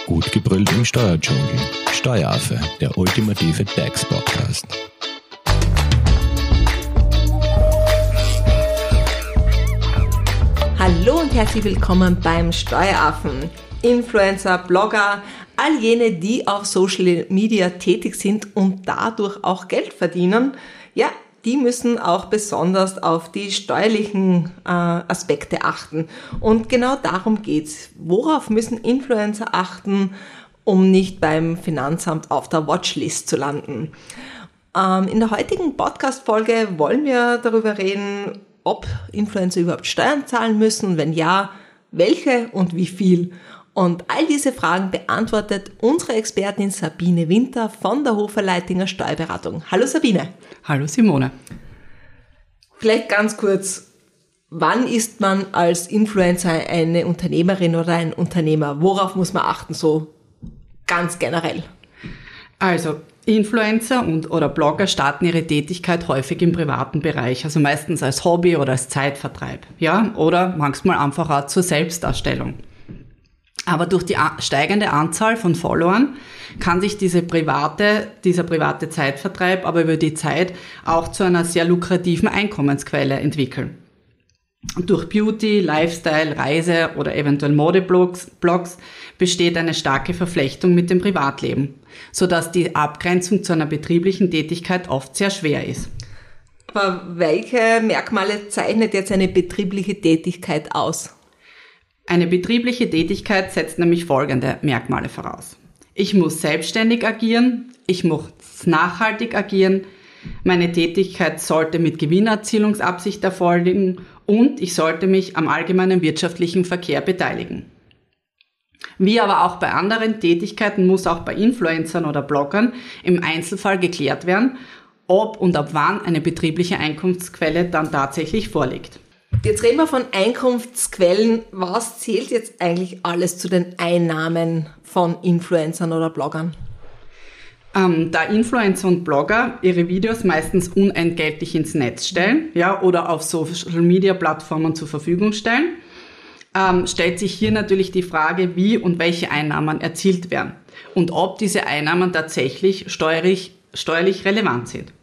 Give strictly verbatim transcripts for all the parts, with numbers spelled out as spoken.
Gut gebrüllt im Steuerdschungel. Steueraffe, der ultimative DAX-Podcast. Hallo und herzlich willkommen beim Steueraffen. Influencer, Blogger, all jene, die auf Social Media tätig sind und dadurch auch Geld verdienen, ja, die müssen auch besonders auf die steuerlichen äh, Aspekte achten. Und genau darum geht's. Worauf müssen Influencer achten, um nicht beim Finanzamt auf der Watchlist zu landen? Ähm, in der heutigen Podcast-Folge wollen wir darüber reden, ob Influencer überhaupt Steuern zahlen müssen und wenn ja, welche und wie viel. Und all diese Fragen beantwortet unsere Expertin Sabine Winter von der Hofer Leitinger Steuerberatung. Hallo Sabine. Hallo Simone. Vielleicht ganz kurz, wann ist man als Influencer eine Unternehmerin oder ein Unternehmer? Worauf muss man achten, so ganz generell? Also Influencer und oder Blogger starten ihre Tätigkeit häufig im privaten Bereich, also meistens als Hobby oder als Zeitvertreib, ja, oder manchmal einfach auch zur Selbstdarstellung. Aber durch die steigende Anzahl von Followern kann sich diese private, dieser private Zeitvertreib aber über die Zeit auch zu einer sehr lukrativen Einkommensquelle entwickeln. Und durch Beauty, Lifestyle, Reise oder eventuell Modeblogs Blogs besteht eine starke Verflechtung mit dem Privatleben, sodass die Abgrenzung zu einer betrieblichen Tätigkeit oft sehr schwer ist. Aber welche Merkmale zeichnet jetzt eine betriebliche Tätigkeit aus? Eine betriebliche Tätigkeit setzt nämlich folgende Merkmale voraus. Ich muss selbstständig agieren, ich muss nachhaltig agieren, meine Tätigkeit sollte mit Gewinnerzielungsabsicht erfolgen und ich sollte mich am allgemeinen wirtschaftlichen Verkehr beteiligen. Wie aber auch bei anderen Tätigkeiten muss auch bei Influencern oder Bloggern im Einzelfall geklärt werden, ob und ab wann eine betriebliche Einkunftsquelle dann tatsächlich vorliegt. Jetzt reden wir von Einkunftsquellen. Was zählt jetzt eigentlich alles zu den Einnahmen von Influencern oder Bloggern? Ähm, da Influencer und Blogger ihre Videos meistens unentgeltlich ins Netz stellen, ja, oder auf Social-Media-Plattformen zur Verfügung stellen, ähm, stellt sich hier natürlich die Frage, wie und welche Einnahmen erzielt werden und ob diese Einnahmen tatsächlich steuerlich, steuerlich relevant sind.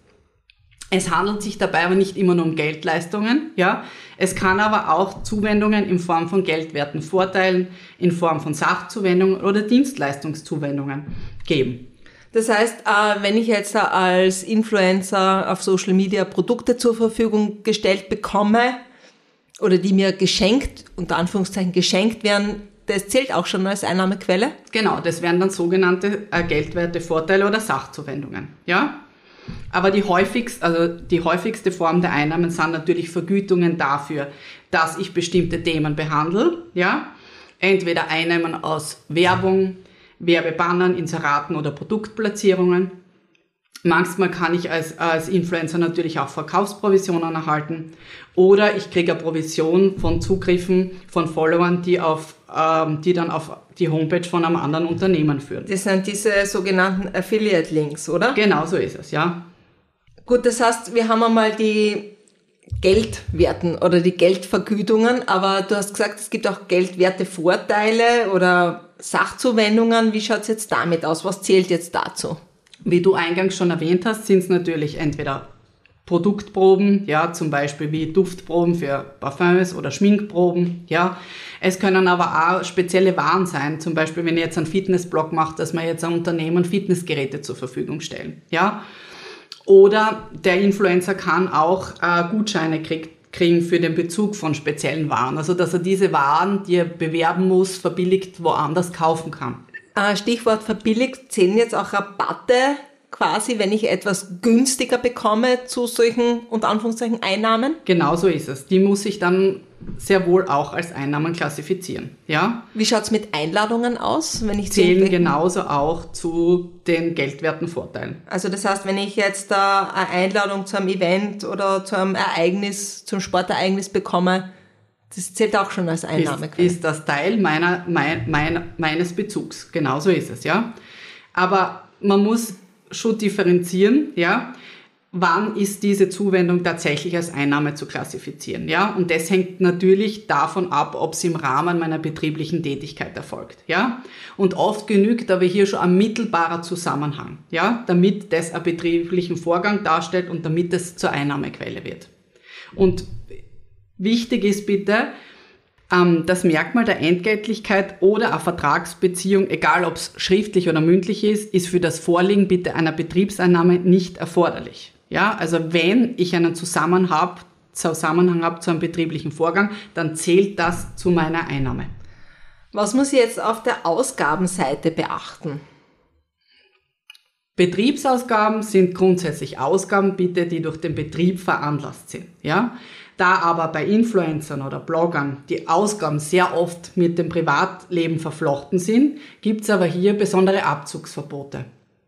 Es handelt sich dabei aber nicht immer nur um Geldleistungen, ja. Es kann aber auch Zuwendungen in Form von geldwerten Vorteilen, in Form von Sachzuwendungen oder Dienstleistungszuwendungen geben. Das heißt, wenn ich jetzt als Influencer auf Social Media Produkte zur Verfügung gestellt bekomme oder die mir geschenkt, unter Anführungszeichen geschenkt werden, das zählt auch schon als Einnahmequelle? Genau, das wären dann sogenannte geldwerte Vorteile oder Sachzuwendungen, ja. Aber die häufigste, also die häufigste Form der Einnahmen sind natürlich Vergütungen dafür, dass ich bestimmte Themen behandle, ja. Entweder Einnahmen aus Werbung, Werbebannern, Inseraten oder Produktplatzierungen. Manchmal kann ich als, als Influencer natürlich auch Verkaufsprovisionen erhalten oder ich kriege eine Provision von Zugriffen von Followern, die auf, ähm, die dann auf die Homepage von einem anderen Unternehmen führen. Das sind diese sogenannten Affiliate-Links, oder? Genau, so ist es, ja. Gut, das heißt, wir haben einmal die Geldwerten oder die Geldvergütungen, aber du hast gesagt, es gibt auch geldwerte Vorteile oder Sachzuwendungen. Wie schaut es jetzt damit aus? Was zählt jetzt dazu? Wie du eingangs schon erwähnt hast, sind es natürlich entweder Produktproben, ja, zum Beispiel wie Duftproben für Parfums oder Schminkproben, ja. Es können aber auch spezielle Waren sein, zum Beispiel wenn ich jetzt einen Fitnessblog mache, dass wir jetzt ein Unternehmen Fitnessgeräte zur Verfügung stellen, ja. Oder der Influencer kann auch äh, Gutscheine krieg, kriegen für den Bezug von speziellen Waren, also dass er diese Waren, die er bewerben muss, verbilligt woanders kaufen kann. Stichwort verbilligt, zählen jetzt auch Rabatte quasi, wenn ich etwas günstiger bekomme zu solchen, unter Anführungszeichen, Einnahmen? Genau so ist es. Die muss ich dann sehr wohl auch als Einnahmen klassifizieren. Ja? Wie schaut's mit Einladungen aus? Wenn ich Zählen genauso auch zu den geldwerten Vorteilen. Also das heißt, wenn ich jetzt da eine Einladung zu einem Event oder zu einem Ereignis, zum Sportereignis bekomme, das zählt auch schon als Einnahmequelle. Ist, ist das Teil meiner, mein, mein, meines Bezugs. Genau so ist es, ja. Aber man muss schon differenzieren, ja. wann ist diese Zuwendung tatsächlich als Einnahme zu klassifizieren, ja? Und das hängt natürlich davon ab, ob sie im Rahmen meiner betrieblichen Tätigkeit erfolgt, ja? Und oft genügt aber hier schon ein mittelbarer Zusammenhang, ja? Damit das einen betrieblichen Vorgang darstellt und damit es zur Einnahmequelle wird. Und wichtig ist bitte, das Merkmal der Entgeltlichkeit oder eine Vertragsbeziehung, egal ob es schriftlich oder mündlich ist, ist für das Vorliegen bitte einer Betriebseinnahme nicht erforderlich. Ja, also wenn ich einen Zusammenhang habe, Zusammenhang habe zu einem betrieblichen Vorgang, dann zählt das zu meiner Einnahme. Was muss ich jetzt auf der Ausgabenseite beachten? Betriebsausgaben sind grundsätzlich Ausgaben bitte, die durch den Betrieb veranlasst sind. Ja? Da aber bei Influencern oder Bloggern die Ausgaben sehr oft mit dem Privatleben verflochten sind, gibt es aber hier besondere Abzugsverbote.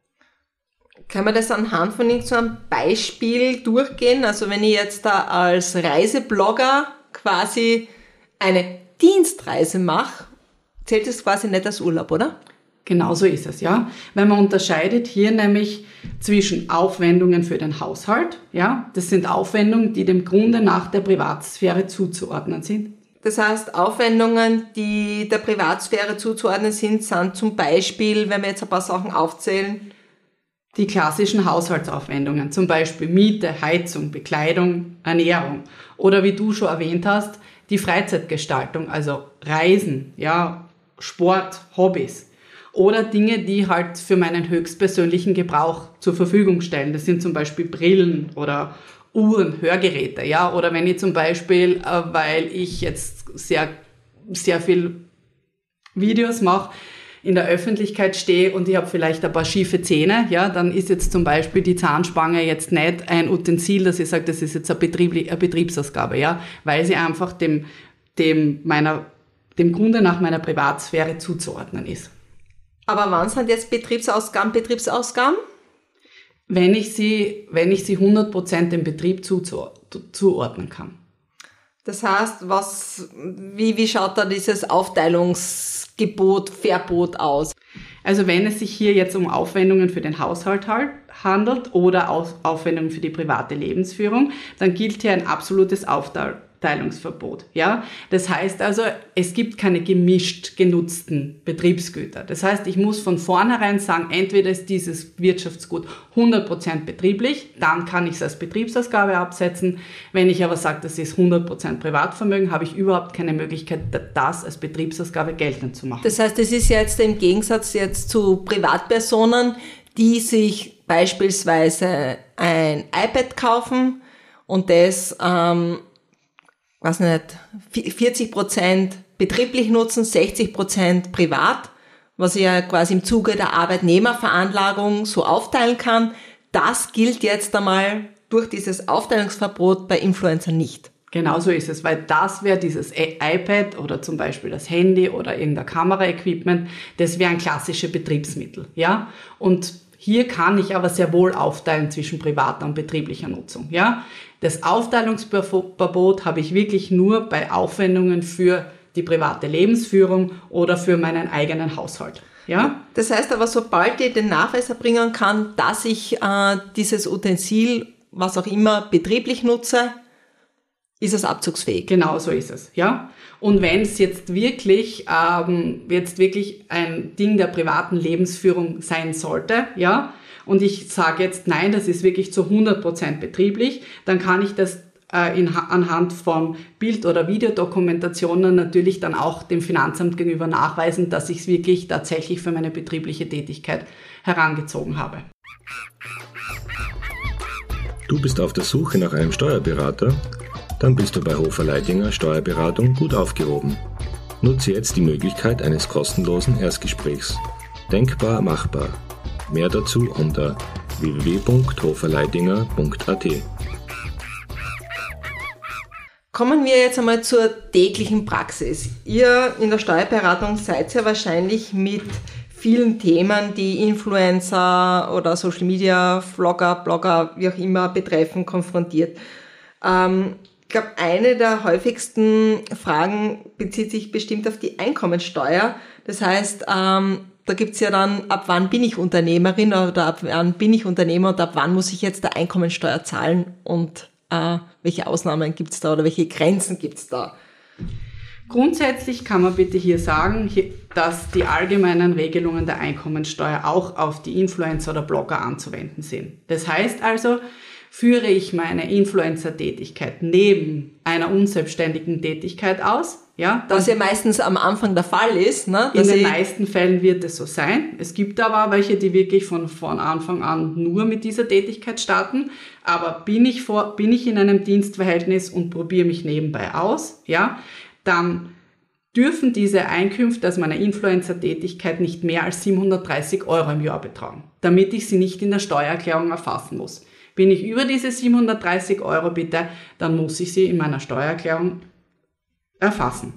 Kann man das anhand von so einem Beispiel durchgehen? Also wenn ich jetzt da als Reiseblogger quasi eine Dienstreise mache, zählt das quasi nicht als Urlaub, oder? Genau so ist es, ja. Weil man unterscheidet hier nämlich zwischen Aufwendungen für den Haushalt, ja. Das sind Aufwendungen, die dem Grunde nach der Privatsphäre zuzuordnen sind. Das heißt, Aufwendungen, die der Privatsphäre zuzuordnen sind, sind zum Beispiel, wenn wir jetzt ein paar Sachen aufzählen, die klassischen Haushaltsaufwendungen, zum Beispiel Miete, Heizung, Bekleidung, Ernährung. Oder wie du schon erwähnt hast, die Freizeitgestaltung, also Reisen, ja, Sport, Hobbys. Oder Dinge, die halt für meinen höchstpersönlichen Gebrauch zur Verfügung stellen. Das sind zum Beispiel Brillen oder Uhren, Hörgeräte, ja. Oder wenn ich zum Beispiel, äh, weil ich jetzt sehr, sehr viel Videos mache, in der Öffentlichkeit stehe und ich habe vielleicht ein paar schiefe Zähne, ja, dann ist jetzt zum Beispiel die Zahnspange jetzt nicht ein Utensil, dass ich sage, das ist jetzt eine, Betrieb, eine Betriebsausgabe, ja, weil sie einfach dem, dem meiner, dem Grunde nach meiner Privatsphäre zuzuordnen ist. Aber wann sind jetzt Betriebsausgaben Betriebsausgaben? Wenn ich sie, wenn ich sie hundert Prozent dem Betrieb zuzu, zuordnen kann. Das heißt, was, wie, wie schaut da dieses Aufteilungsgebot, Verbot aus? Also wenn es sich hier jetzt um Aufwendungen für den Haushalt handelt oder Aufwendungen für die private Lebensführung, dann gilt hier ein absolutes Aufteilungsverbot. Ja? Das heißt also, es gibt keine gemischt genutzten Betriebsgüter. Das heißt, ich muss von vornherein sagen, entweder ist dieses Wirtschaftsgut hundert Prozent betrieblich, dann kann ich es als Betriebsausgabe absetzen. Wenn ich aber sage, das ist hundert Prozent Privatvermögen, habe ich überhaupt keine Möglichkeit, das als Betriebsausgabe geltend zu machen. Das heißt, das ist jetzt im Gegensatz jetzt zu Privatpersonen, die sich beispielsweise ein iPad kaufen und das, ähm, weiß nicht, vierzig Prozent betrieblich nutzen, sechzig Prozent privat, was ich ja quasi im Zuge der Arbeitnehmerveranlagung so aufteilen kann. Das gilt jetzt einmal durch dieses Aufteilungsverbot bei Influencern nicht. Genau so ist es, weil das wäre dieses iPad oder zum Beispiel das Handy oder irgendein Kameraequipment, das wären klassische Betriebsmittel, ja. Und hier kann ich aber sehr wohl aufteilen zwischen privater und betrieblicher Nutzung, ja. Das Aufteilungsverbot habe ich wirklich nur bei Aufwendungen für die private Lebensführung oder für meinen eigenen Haushalt, ja. Das heißt aber, sobald ich den Nachweis erbringen kann, dass ich äh, dieses Utensil, was auch immer, betrieblich nutze, ist es abzugsfähig. Genau so ist es, ja. Und wenn es jetzt wirklich, ähm, jetzt wirklich ein Ding der privaten Lebensführung sein sollte, ja, und ich sage jetzt, nein, das ist wirklich zu hundert Prozent betrieblich, dann kann ich das äh, in, anhand von Bild- oder Videodokumentationen natürlich dann auch dem Finanzamt gegenüber nachweisen, dass ich es wirklich tatsächlich für meine betriebliche Tätigkeit herangezogen habe. Du bist auf der Suche nach einem Steuerberater? Dann bist du bei Hofer Leidinger Steuerberatung gut aufgehoben. Nutze jetzt die Möglichkeit eines kostenlosen Erstgesprächs. Denkbar machbar. Mehr dazu unter w w w punkt hoferleidinger punkt a t. Kommen wir jetzt einmal zur täglichen Praxis. Ihr in der Steuerberatung seid ja wahrscheinlich mit vielen Themen, die Influencer oder Social Media, Vlogger, Blogger, wie auch immer betreffen, konfrontiert. Ähm, Ich glaube, eine der häufigsten Fragen bezieht sich bestimmt auf die Einkommensteuer. Das heißt, ähm, da gibt's ja dann, ab wann bin ich Unternehmerin oder ab wann bin ich Unternehmer und ab wann muss ich jetzt der Einkommensteuer zahlen und äh, welche Ausnahmen gibt's da oder welche Grenzen gibt's da? Grundsätzlich kann man bitte hier sagen, dass die allgemeinen Regelungen der Einkommensteuer auch auf die Influencer oder Blogger anzuwenden sind. Das heißt also, führe ich meine Influencer-Tätigkeit neben einer unselbstständigen Tätigkeit aus, ja, was ja meistens am Anfang der Fall ist, ne? In den meisten Fällen wird es so sein. Es gibt aber auch welche, die wirklich von, von Anfang an nur mit dieser Tätigkeit starten. Aber bin ich vor, bin ich in einem Dienstverhältnis und probiere mich nebenbei aus, ja, dann dürfen diese Einkünfte aus meiner Influencer-Tätigkeit nicht mehr als siebenhundertdreißig Euro im Jahr betragen, damit ich sie nicht in der Steuererklärung erfassen muss. Bin ich über diese siebenhundertdreißig Euro bitte, dann muss ich sie in meiner Steuererklärung erfassen.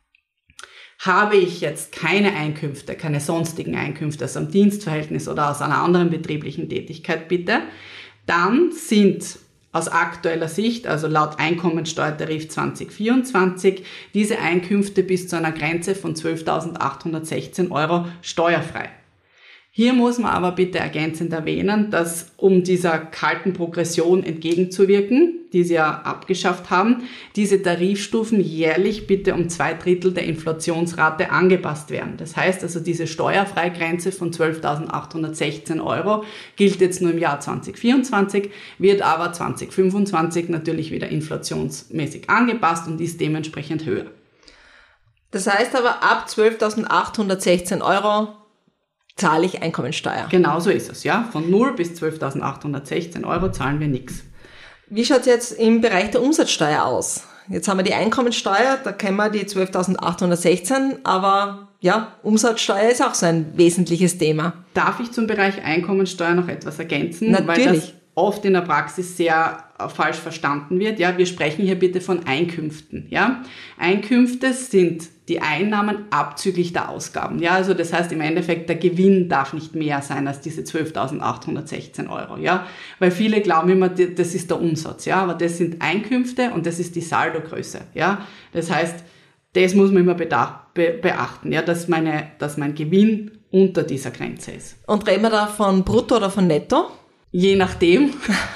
Habe ich jetzt keine Einkünfte, keine sonstigen Einkünfte aus einem Dienstverhältnis oder aus einer anderen betrieblichen Tätigkeit bitte, dann sind aus aktueller Sicht, also laut Einkommensteuertarif zwanzig vierundzwanzig, diese Einkünfte bis zu einer Grenze von zwölftausendachthundertsechzehn Euro steuerfrei. Hier muss man aber bitte ergänzend erwähnen, dass um dieser kalten Progression entgegenzuwirken, die sie ja abgeschafft haben, diese Tarifstufen jährlich bitte um zwei Drittel der Inflationsrate angepasst werden. Das heißt also, diese Steuerfreigrenze von zwölftausendachthundertsechzehn Euro gilt jetzt nur im Jahr zwanzig vierundzwanzig, wird aber zwanzig fünfundzwanzig natürlich wieder inflationsmäßig angepasst und ist dementsprechend höher. Das heißt aber, ab zwölftausendachthundertsechzehn Euro zahle ich Einkommensteuer. Genau so ist es, ja. Von null bis zwölftausendachthundertsechzehn Euro zahlen wir nichts. Wie schaut es jetzt im Bereich der Umsatzsteuer aus? Jetzt haben wir die Einkommensteuer, da kennen wir die zwölftausendachthundertsechzehn, aber ja, Umsatzsteuer ist auch so ein wesentliches Thema. Darf ich zum Bereich Einkommensteuer noch etwas ergänzen? Natürlich. Weil das oft in der Praxis sehr falsch verstanden wird. Ja, wir sprechen hier bitte von Einkünften. Ja, Einkünfte sind die Einnahmen abzüglich der Ausgaben. Ja, also das heißt im Endeffekt, der Gewinn darf nicht mehr sein als diese zwölftausendachthundertsechzehn Euro. Ja, weil viele glauben immer, das ist der Umsatz. Ja, aber das sind Einkünfte und das ist die Saldogröße. Ja, das heißt, das muss man immer beachten. Ja, dass meine, dass mein Gewinn unter dieser Grenze ist. Und reden wir da von Brutto oder von Netto? Je nachdem,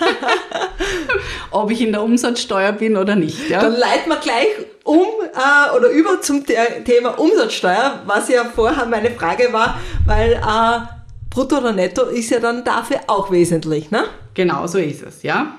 ob ich in der Umsatzsteuer bin oder nicht. Ja? Dann leiten wir gleich um äh, oder über zum The- Thema Umsatzsteuer, was ja vorher meine Frage war, weil äh, Brutto oder Netto ist ja dann dafür auch wesentlich, ne? Genau so ist es, ja.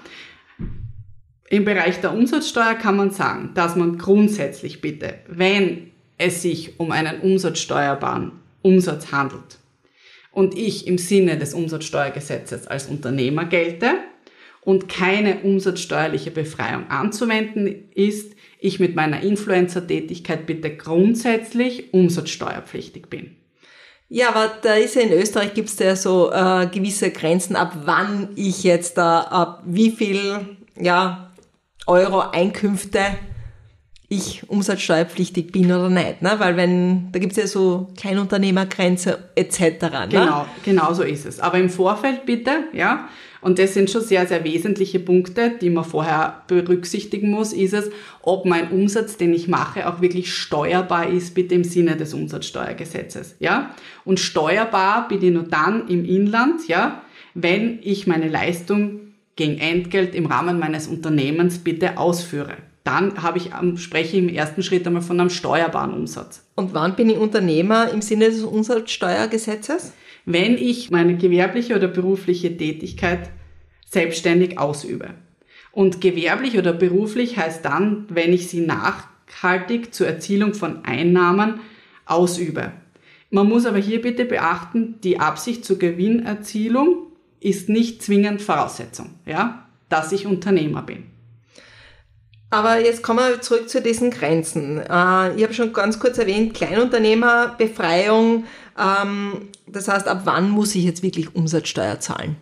Im Bereich der Umsatzsteuer kann man sagen, dass man grundsätzlich bitte, wenn es sich um einen umsatzsteuerbaren Umsatz handelt, und ich im Sinne des Umsatzsteuergesetzes als Unternehmer gelte und keine umsatzsteuerliche Befreiung anzuwenden ist, ich mit meiner Influencer-Tätigkeit bitte grundsätzlich umsatzsteuerpflichtig bin. Ja, aber da ist ja in Österreich gibt's ja so äh, gewisse Grenzen, ab wann ich jetzt da, ab wie viel ja, Euro Einkünfte ich umsatzsteuerpflichtig bin oder nicht, ne? Weil wenn, da gibt's ja so Kleinunternehmergrenze et cetera. Ne? Genau, genau so ist es. Aber im Vorfeld bitte, ja, und das sind schon sehr, sehr wesentliche Punkte, die man vorher berücksichtigen muss, ist es, ob mein Umsatz, den ich mache, auch wirklich steuerbar ist, bitte im Sinne des Umsatzsteuergesetzes, ja. Und steuerbar bin ich nur dann im Inland, ja, wenn ich meine Leistung gegen Entgelt im Rahmen meines Unternehmens bitte ausführe. Dann habe ich, spreche ich im ersten Schritt einmal von einem steuerbaren Umsatz. Und wann bin ich Unternehmer im Sinne des Umsatzsteuergesetzes? Wenn ich meine gewerbliche oder berufliche Tätigkeit selbstständig ausübe. Und gewerblich oder beruflich heißt dann, wenn ich sie nachhaltig zur Erzielung von Einnahmen ausübe. Man muss aber hier bitte beachten, die Absicht zur Gewinnerzielung ist nicht zwingend Voraussetzung, ja, dass ich Unternehmer bin. Aber jetzt kommen wir zurück zu diesen Grenzen. Äh, ich habe schon ganz kurz erwähnt, Kleinunternehmerbefreiung. Ähm, das heißt, ab wann muss ich jetzt wirklich Umsatzsteuer zahlen?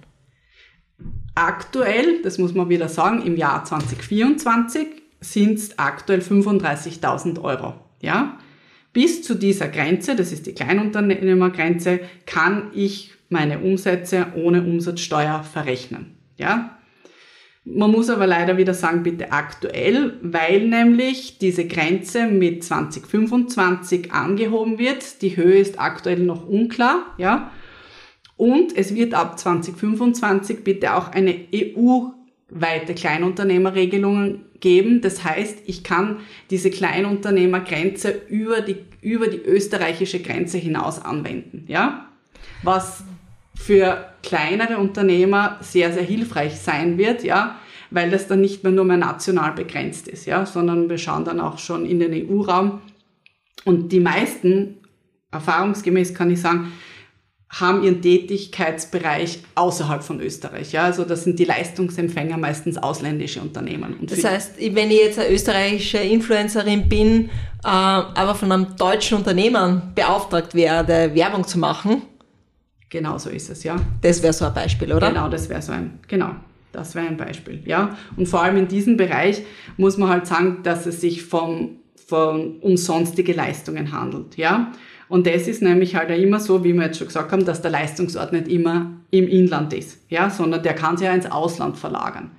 Aktuell, das muss man wieder sagen, im Jahr zwanzig vierundzwanzig sind es aktuell fünfunddreißigtausend Euro. Ja? Bis zu dieser Grenze, das ist die Kleinunternehmergrenze, kann ich meine Umsätze ohne Umsatzsteuer verrechnen. Ja? Man muss aber leider wieder sagen, bitte aktuell, weil nämlich diese Grenze mit zwanzig fünfundzwanzig angehoben wird. Die Höhe ist aktuell noch unklar, ja. Und es wird ab zwanzig fünfundzwanzig bitte auch eine E U-weite Kleinunternehmerregelung geben. Das heißt, ich kann diese Kleinunternehmergrenze über die, über die österreichische Grenze hinaus anwenden, ja. Was für kleinere Unternehmer sehr, sehr hilfreich sein wird, ja, weil das dann nicht mehr nur mehr national begrenzt ist, ja, sondern wir schauen dann auch schon in den E U-Raum. Und die meisten, erfahrungsgemäß kann ich sagen, haben ihren Tätigkeitsbereich außerhalb von Österreich. Ja, also das sind die Leistungsempfänger meistens ausländische Unternehmen. Und das heißt, wenn ich jetzt eine österreichische Influencerin bin, äh, aber von einem deutschen Unternehmen beauftragt werde, Werbung zu machen. Genau so ist es, ja. Das wäre so ein Beispiel, oder? Genau, das wäre so ein, genau. Das wäre ein Beispiel, ja. Und vor allem in diesem Bereich muss man halt sagen, dass es sich vom, von, um sonstige Leistungen handelt, ja. Und das ist nämlich halt auch immer so, wie wir jetzt schon gesagt haben, dass der Leistungsort nicht immer im Inland ist, ja, sondern der kann sich ja ins Ausland verlagern.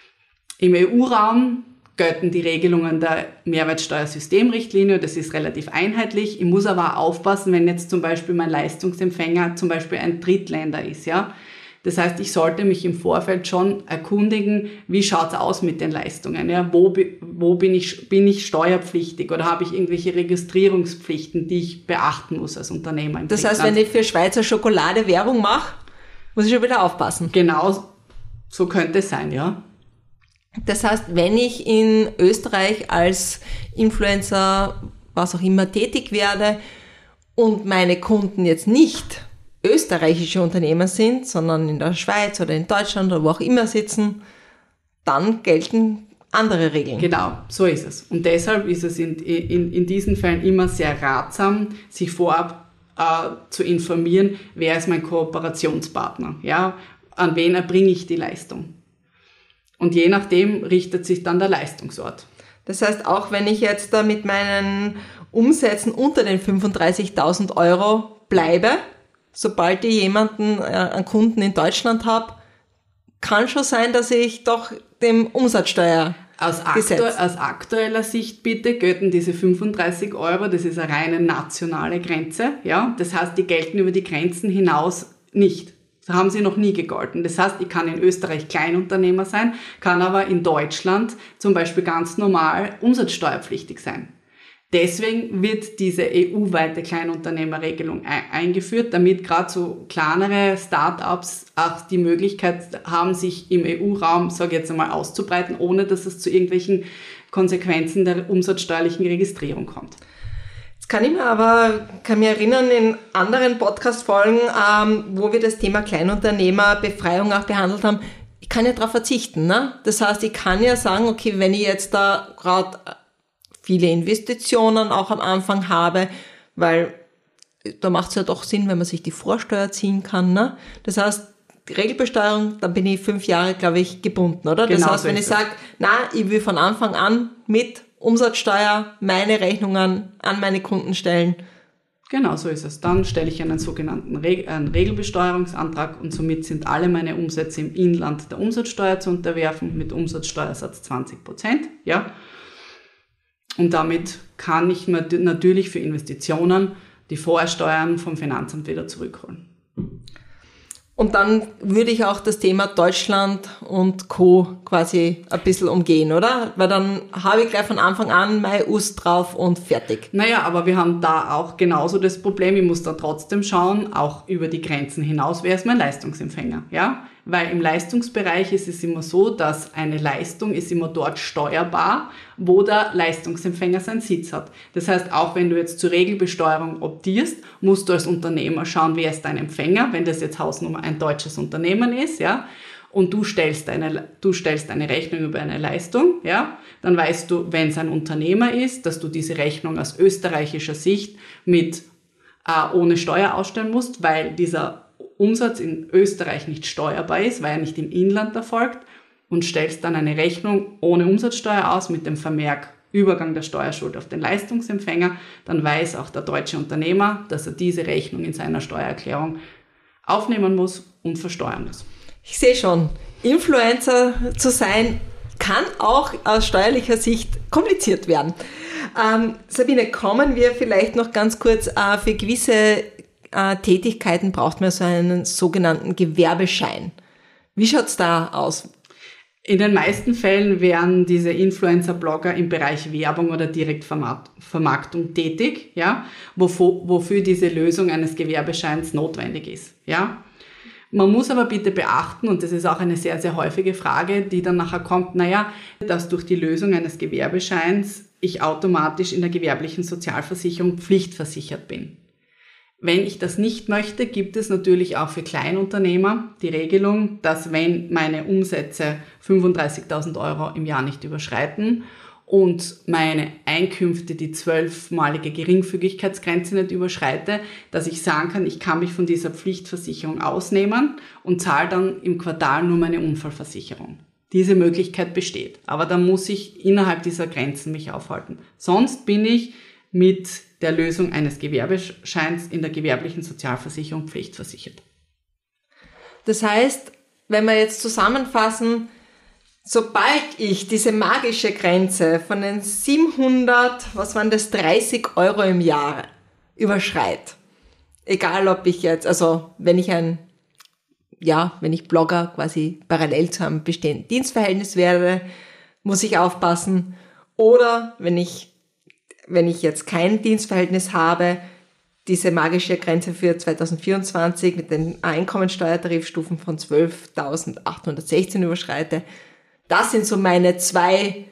Im E U-Raum gelten die Regelungen der Mehrwertsteuersystemrichtlinie, das ist relativ einheitlich. Ich muss aber auch aufpassen, wenn jetzt zum Beispiel mein Leistungsempfänger zum Beispiel ein Drittländer ist, ja. Das heißt, ich sollte mich im Vorfeld schon erkundigen, wie schaut's aus mit den Leistungen, ja, wo, wo bin ich, bin ich steuerpflichtig oder habe ich irgendwelche Registrierungspflichten, die ich beachten muss als Unternehmer im Das heißt, wenn ich für Schweizer Schokolade Werbung mache, muss ich schon wieder aufpassen. Genau, so könnte es sein, ja. Das heißt, wenn ich in Österreich als Influencer, was auch immer, tätig werde und meine Kunden jetzt nicht österreichische Unternehmen sind, sondern in der Schweiz oder in Deutschland oder wo auch immer sitzen, dann gelten andere Regeln. Genau, so ist es. Und deshalb ist es in, in, in diesen Fällen immer sehr ratsam, sich vorab äh, zu informieren, wer ist mein Kooperationspartner, ja, an wen erbringe ich die Leistung. Und je nachdem richtet sich dann der Leistungsort. Das heißt, auch wenn ich jetzt da mit meinen Umsätzen unter den fünfunddreißigtausend Euro bleibe, sobald ich jemanden, äh, einen Kunden in Deutschland habe, kann schon sein, dass ich doch dem Umsatzsteuer aus, aktu- aus aktueller Sicht bitte gelten diese fünfunddreißig Euro, das ist eine reine nationale Grenze, ja. Das heißt, die gelten über die Grenzen hinaus nicht. So haben sie noch nie gegolten. Das heißt, ich kann in Österreich Kleinunternehmer sein, kann aber in Deutschland zum Beispiel ganz normal umsatzsteuerpflichtig sein. Deswegen wird diese E U-weite Kleinunternehmerregelung eingeführt, damit gerade so kleinere Start-ups auch die Möglichkeit haben, sich im E U-Raum, sage ich jetzt einmal, auszubreiten, ohne dass es zu irgendwelchen Konsequenzen der umsatzsteuerlichen Registrierung kommt. Jetzt kann ich mir aber, kann mich erinnern, in anderen Podcast-Folgen, ähm, wo wir das Thema Kleinunternehmerbefreiung auch behandelt haben, ich kann ja darauf verzichten, ne? Das heißt, ich kann ja sagen, okay, wenn ich jetzt da gerade viele Investitionen auch am Anfang habe, weil da macht es ja doch Sinn, wenn man sich die Vorsteuer ziehen kann, ne? Das heißt, die Regelbesteuerung, dann bin ich fünf Jahre, glaube ich, gebunden, oder? Das genau heißt, so wenn ich sage, na, ich will von Anfang an mit Umsatzsteuer meine Rechnungen an meine Kunden stellen. Genau so ist es. Dann stelle ich einen sogenannten Re- einen Regelbesteuerungsantrag und somit sind alle meine Umsätze im Inland der Umsatzsteuer zu unterwerfen mit Umsatzsteuersatz zwanzig Prozent, ja. Und damit kann ich mir natürlich für Investitionen die Vorsteuern vom Finanzamt wieder zurückholen. Und dann würde ich auch das Thema Deutschland und Co. quasi ein bisschen umgehen, oder? Weil dann habe ich gleich von Anfang an mein U S drauf und fertig. Naja, aber wir haben da auch genauso das Problem, ich muss da trotzdem schauen, auch über die Grenzen hinaus, wer ist mein Leistungsempfänger, ja? Weil im Leistungsbereich ist es immer so, dass eine Leistung ist immer dort steuerbar, wo der Leistungsempfänger seinen Sitz hat. Das heißt, auch wenn du jetzt zur Regelbesteuerung optierst, musst du als Unternehmer schauen, wer ist dein Empfänger, wenn das jetzt Hausnummer ein deutsches Unternehmen ist, ja, und du stellst eine, du stellst eine Rechnung über eine Leistung, ja, dann weißt du, wenn es ein Unternehmer ist, dass du diese Rechnung aus österreichischer Sicht mit äh, ohne Steuer ausstellen musst, weil dieser Umsatz in Österreich nicht steuerbar ist, weil er nicht im Inland erfolgt, und stellst dann eine Rechnung ohne Umsatzsteuer aus mit dem Vermerk Übergang der Steuerschuld auf den Leistungsempfänger, dann weiß auch der deutsche Unternehmer, dass er diese Rechnung in seiner Steuererklärung aufnehmen muss und versteuern muss. Ich sehe schon, Influencer zu sein kann auch aus steuerlicher Sicht kompliziert werden. Ähm, Sabine, kommen wir vielleicht noch ganz kurz, äh, für gewisse äh, Tätigkeiten braucht man so einen sogenannten Gewerbeschein. Wie schaut's da aus? In den meisten Fällen wären diese Influencer-Blogger im Bereich Werbung oder Direktvermarktung tätig, ja, wofür, wofür diese Lösung eines Gewerbescheins notwendig ist, ja. Man muss aber bitte beachten, und das ist auch eine sehr, sehr häufige Frage, die dann nachher kommt, naja, dass durch die Lösung eines Gewerbescheins ich automatisch in der gewerblichen Sozialversicherung pflichtversichert bin. Wenn ich das nicht möchte, gibt es natürlich auch für Kleinunternehmer die Regelung, dass wenn meine Umsätze fünfunddreißigtausend Euro im Jahr nicht überschreiten und meine Einkünfte die zwölfmalige Geringfügigkeitsgrenze nicht überschreite, dass ich sagen kann, ich kann mich von dieser Pflichtversicherung ausnehmen und zahle dann im Quartal nur meine Unfallversicherung. Diese Möglichkeit besteht, aber dann muss ich innerhalb dieser Grenzen mich aufhalten. Sonst bin ich mit der Lösung eines Gewerbescheins in der gewerblichen Sozialversicherung pflichtversichert. Das heißt, wenn wir jetzt zusammenfassen, sobald ich diese magische Grenze von den siebenhundert, was waren das, dreißig Euro im Jahr überschreite, egal ob ich jetzt, also wenn ich ein, ja, wenn ich Blogger quasi parallel zu einem bestehenden Dienstverhältnis wäre, muss ich aufpassen, oder wenn ich wenn ich jetzt kein Dienstverhältnis habe, diese magische Grenze für zweitausendvierundzwanzig mit den Einkommensteuertarifstufen von zwölftausendachthundertsechzehn überschreite. Das sind so meine zwei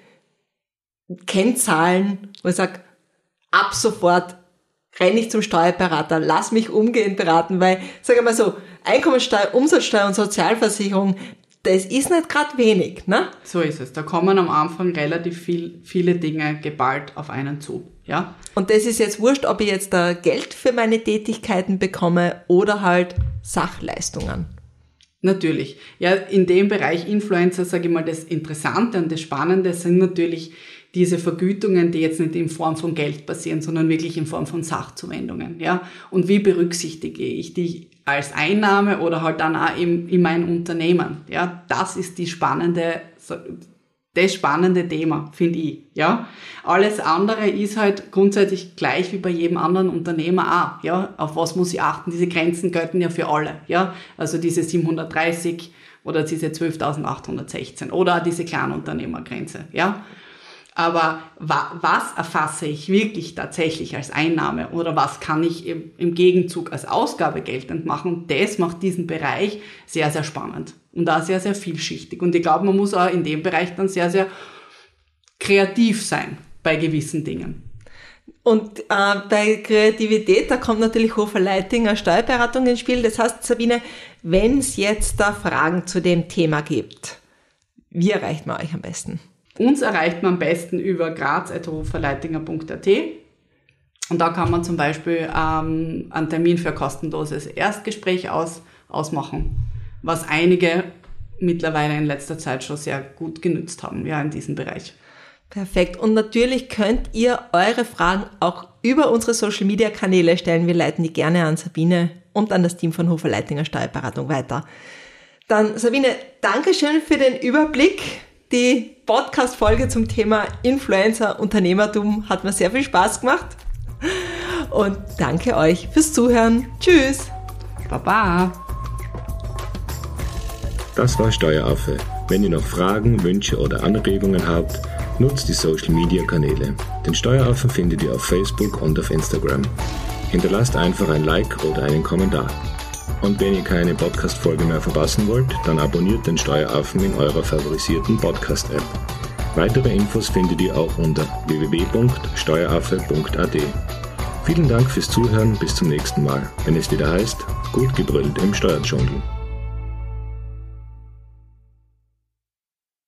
Kennzahlen, wo ich sage, ab sofort renne ich zum Steuerberater, lass mich umgehend beraten, weil, sage mal so, Einkommensteuer, Umsatzsteuer und Sozialversicherung, das ist nicht gerade wenig, ne? So ist es. Da kommen am Anfang relativ viel, viele Dinge geballt auf einen zu, ja. Und das ist jetzt wurscht, ob ich jetzt da Geld für meine Tätigkeiten bekomme oder halt Sachleistungen. Natürlich. Ja, in dem Bereich Influencer, sage ich mal, das Interessante und das Spannende sind natürlich diese Vergütungen, die jetzt nicht in Form von Geld passieren, sondern wirklich in Form von Sachzuwendungen, ja. Und wie berücksichtige ich die als Einnahme oder halt dann auch in, in mein Unternehmen, ja. Das ist die spannende, das spannende Thema, finde ich, ja. Alles andere ist halt grundsätzlich gleich wie bei jedem anderen Unternehmer auch, ja. Auf was muss ich achten? Diese Grenzen gelten ja für alle, ja. Also diese siebenhundertdreißig oder diese zwölftausendachthundertsechzehn oder auch diese Kleinunternehmergrenze, ja. Aber wa- was erfasse ich wirklich tatsächlich als Einnahme oder was kann ich im, im Gegenzug als Ausgabe geltend machen? Das macht diesen Bereich sehr, sehr spannend und auch sehr, sehr vielschichtig. Und ich glaube, man muss auch in dem Bereich dann sehr, sehr kreativ sein bei gewissen Dingen. Und äh, bei Kreativität, da kommt natürlich Hofer Leitinger Steuerberatung ins Spiel. Das heißt, Sabine, wenn es jetzt da Fragen zu dem Thema gibt, wie erreicht man euch am besten? Uns erreicht man am besten über graz at hoferleitinger punkt a t und da kann man zum Beispiel ähm, einen Termin für ein kostenloses Erstgespräch aus, ausmachen, was einige mittlerweile in letzter Zeit schon sehr gut genützt haben, ja, in diesem Bereich. Perfekt. Und natürlich könnt ihr eure Fragen auch über unsere Social-Media-Kanäle stellen. Wir leiten die gerne an Sabine und an das Team von Hofer Leitinger Steuerberatung weiter. Dann, Sabine, Dankeschön für den Überblick. Die Podcast-Folge zum Thema Influencer-Unternehmertum hat mir sehr viel Spaß gemacht. Und danke euch fürs Zuhören. Tschüss. Baba. Das war Steueraffe. Wenn ihr noch Fragen, Wünsche oder Anregungen habt, nutzt die Social-Media-Kanäle. Den Steueraffen findet ihr auf Facebook und auf Instagram. Hinterlasst einfach ein Like oder einen Kommentar. Und wenn ihr keine Podcast-Folge mehr verpassen wollt, dann abonniert den Steueraffen in eurer favorisierten Podcast-App. Weitere Infos findet ihr auch unter w w w punkt steueraffe punkt a t. Vielen Dank fürs Zuhören, bis zum nächsten Mal, wenn es wieder heißt, gut gebrüllt im Steuerdschungel.